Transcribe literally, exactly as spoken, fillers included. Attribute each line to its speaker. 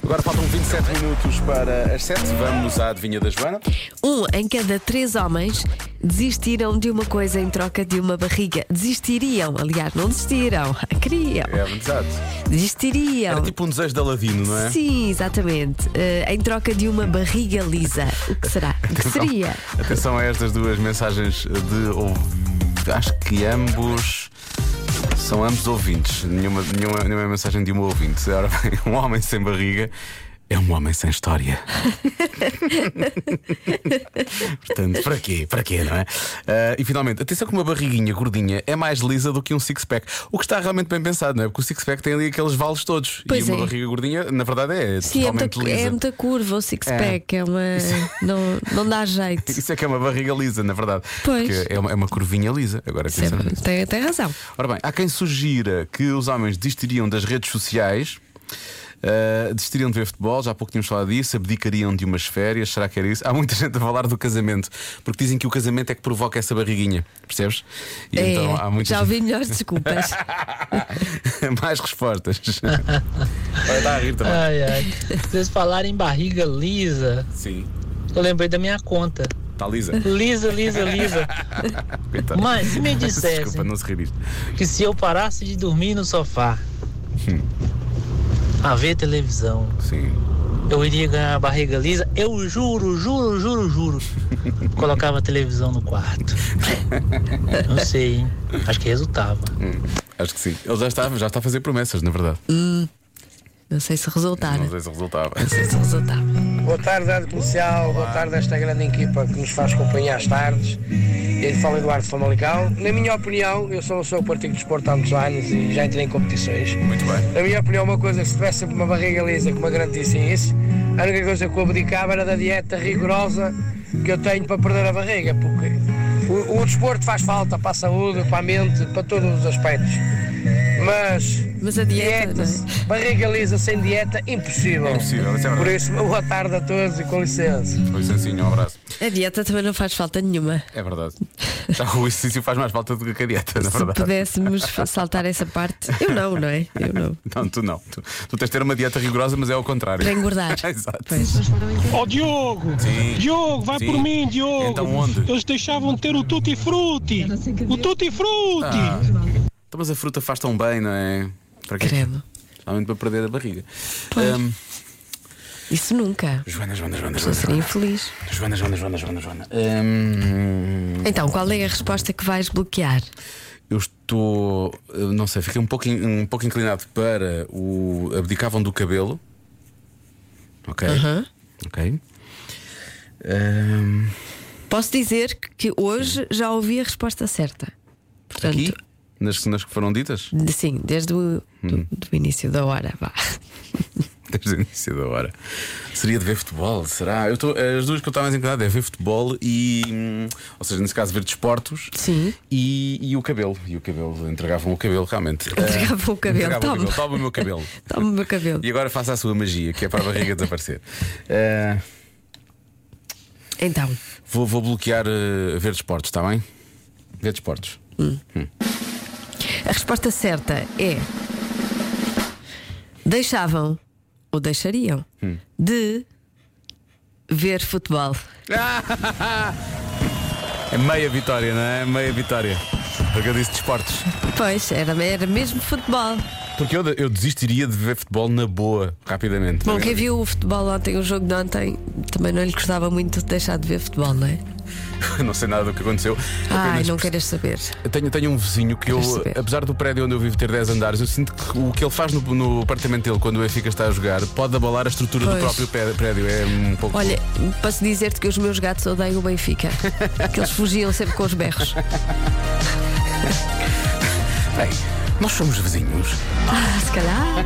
Speaker 1: Agora faltam vinte e sete minutos para as sete. Vamos à adivinha da Joana.
Speaker 2: Um em cada três homens desistiram de uma coisa em troca de uma barriga. Desistiriam, aliás, não desistiram, queriam.
Speaker 1: É, exato.
Speaker 2: Desistiriam.
Speaker 1: Era tipo um desejo de Aladino, não é?
Speaker 2: Sim, exatamente. Uh, em troca de uma barriga lisa. O que será? O que
Speaker 1: Atenção,
Speaker 2: seria?
Speaker 1: atenção a estas duas mensagens de ouv- acho que ambos são ambos ouvintes. Nenhuma, nenhuma, nenhuma mensagem de um ouvinte. Ora bem, um homem sem barriga é um homem sem história. Portanto, para quê? Para quê, não é? Uh, e finalmente, atenção que uma barriguinha gordinha é mais lisa do que um six-pack. O que está realmente bem pensado, não é? Porque o six-pack tem ali aqueles vales todos.
Speaker 2: Pois
Speaker 1: e uma
Speaker 2: é.
Speaker 1: barriga gordinha, na verdade, é
Speaker 2: Sim, é
Speaker 1: totalmente
Speaker 2: muita,
Speaker 1: lisa.
Speaker 2: é muita curva o six-pack. É. uma. Não, não dá jeito.
Speaker 1: Isso é que é uma barriga lisa, na verdade.
Speaker 2: Pois.
Speaker 1: Porque é uma, é uma curvinha lisa. Agora, atenção
Speaker 2: Sempre,
Speaker 1: nisso.
Speaker 2: tem, tem razão.
Speaker 1: Ora bem, há quem sugira que os homens desistiriam das redes sociais. Uh, desistiriam de ver futebol, já há pouco tínhamos falado disso, abdicariam de umas férias, será que era isso? Há muita gente a falar do casamento, porque dizem que o casamento é que provoca essa barriguinha, percebes? E
Speaker 2: É,
Speaker 1: então há muita
Speaker 2: já
Speaker 1: gente...
Speaker 2: ouvi melhores desculpas.
Speaker 1: Mais respostas. Olha, está a rir também.
Speaker 3: Ai, ai. Vocês falaram em barriga lisa.
Speaker 1: Sim,
Speaker 3: Eu lembrei da minha conta.
Speaker 1: está lisa.
Speaker 3: Lisa, lisa, lisa.
Speaker 1: Coitado.
Speaker 3: Mas se me dissessem
Speaker 1: Desculpa, não se rir disto.
Speaker 3: que se eu parasse de dormir no sofá a ver televisão,
Speaker 1: Sim.
Speaker 3: eu iria ganhar a barriga lisa, eu juro, juro, juro, juro. Colocava a televisão no quarto. Não sei, hein? Acho que resultava.
Speaker 1: Hum, acho que sim. Ele já está, já está a fazer promessas, na verdade.
Speaker 2: Não sei se resultar.
Speaker 1: Não sei se resultava.
Speaker 2: Não sei se resultava.
Speaker 4: Boa tarde, Rádio Comercial, boa tarde a esta grande equipa que nos faz companhia às tardes. Ele fala Eduardo Famalicão. Na minha opinião, eu sou uma pessoa que pratico desporto há muitos anos e já entrei em competições.
Speaker 1: Muito bem.
Speaker 4: Na minha opinião, uma coisa, se tivesse sempre uma barriga lisa, como garantissem isso, a única coisa que eu abdicava era da dieta rigorosa que eu tenho para perder a barriga, porque o, o desporto faz falta para a saúde, para a mente, para todos os aspectos. Mas,
Speaker 2: Mas a dieta, não é?
Speaker 4: barriga lisa sem dieta, impossível.
Speaker 1: É impossível, isso é
Speaker 4: Por
Speaker 1: verdade.
Speaker 4: isso, boa tarde a todos e com licença.
Speaker 1: Foi sensinho, um abraço.
Speaker 2: A dieta também não faz falta nenhuma.
Speaker 1: É verdade. Já o exercício faz mais falta do que a dieta, na
Speaker 2: Se
Speaker 1: verdade.
Speaker 2: pudéssemos saltar essa parte. Eu não, não é? Eu não.
Speaker 1: Não, tu não. Tu, tu tens de ter uma dieta rigorosa, mas é ao contrário.
Speaker 2: Para engordar.
Speaker 1: Exato.
Speaker 2: Pois.
Speaker 5: Ó Diogo!
Speaker 1: Sim.
Speaker 5: Diogo, vai
Speaker 1: Sim.
Speaker 5: por mim, Diogo!
Speaker 1: Então onde?
Speaker 5: Eles deixavam de ter o Tutti Frutti! O Tutti Frutti!
Speaker 1: Ah. Então, mas a fruta faz tão bem, não é? Para quê?
Speaker 2: Credo.
Speaker 1: Somente para perder a barriga.
Speaker 2: Pois.
Speaker 1: Ahm,
Speaker 2: Isso nunca.
Speaker 1: Joana, Joana, Joana,
Speaker 2: Não
Speaker 1: Joana.
Speaker 2: seria infeliz.
Speaker 1: Joana, Joana, Joana, Joana, Joana. Ahm,
Speaker 2: Então, qual é a resposta que vais bloquear?
Speaker 1: eu estou. eu Não sei, fiquei um pouco, in- um pouco inclinado para o. Abdicavam do cabelo. Ok.
Speaker 2: Aham.
Speaker 1: Ok. Ahm,
Speaker 2: Posso dizer que hoje já ouvi a resposta certa. Portanto,
Speaker 1: aqui? Nas, nas que foram ditas?
Speaker 2: de- sim, desde o do, do início da hora. Vá.
Speaker 1: Desde o início da hora. Seria de ver futebol? Será? Eu tô, as duas que eu estava mais inclinado é ver futebol e. hum, Ou seja, nesse caso, ver desportos.
Speaker 2: Sim.
Speaker 1: E, e o cabelo. E o cabelo. Entregavam o cabelo, realmente.
Speaker 2: Entregavam o cabelo.
Speaker 1: Entregavam o
Speaker 2: Toma.
Speaker 1: cabelo. Toma o meu cabelo.
Speaker 2: Toma o meu cabelo.
Speaker 1: E agora faça a sua magia, que é para a barriga desaparecer. Eh,
Speaker 2: Então,
Speaker 1: vou, vou bloquear eh, ver desportos, está bem? Ver desportos.
Speaker 2: a resposta certa é: deixavam ou deixariam de ver futebol.
Speaker 1: É meia vitória, não é? Meia vitória. Porque eu disse desportos.
Speaker 2: Pois, era, era mesmo futebol.
Speaker 1: Porque eu, eu desistiria de ver futebol na boa, rapidamente.
Speaker 2: Bom, quem viu o futebol ontem, o jogo de ontem, também não lhe gostava muito de deixar de ver futebol, não é?
Speaker 1: Não sei nada do que aconteceu.
Speaker 2: Ai,
Speaker 1: Apenas
Speaker 2: não queiras saber.
Speaker 1: Eu tenho, tenho um vizinho que eu,
Speaker 2: Queres saber?
Speaker 1: apesar do prédio onde eu vivo ter dez andares, eu sinto que o que ele faz no, no apartamento dele quando o Benfica está a jogar pode abalar a estrutura do
Speaker 2: Pois.
Speaker 1: próprio pé- prédio. É um pouco.
Speaker 2: Olha, posso dizer-te que os meus gatos odeiam o Benfica. Que eles fugiam sempre com os berros.
Speaker 1: Bem, nós somos vizinhos.
Speaker 2: Ah, se calhar.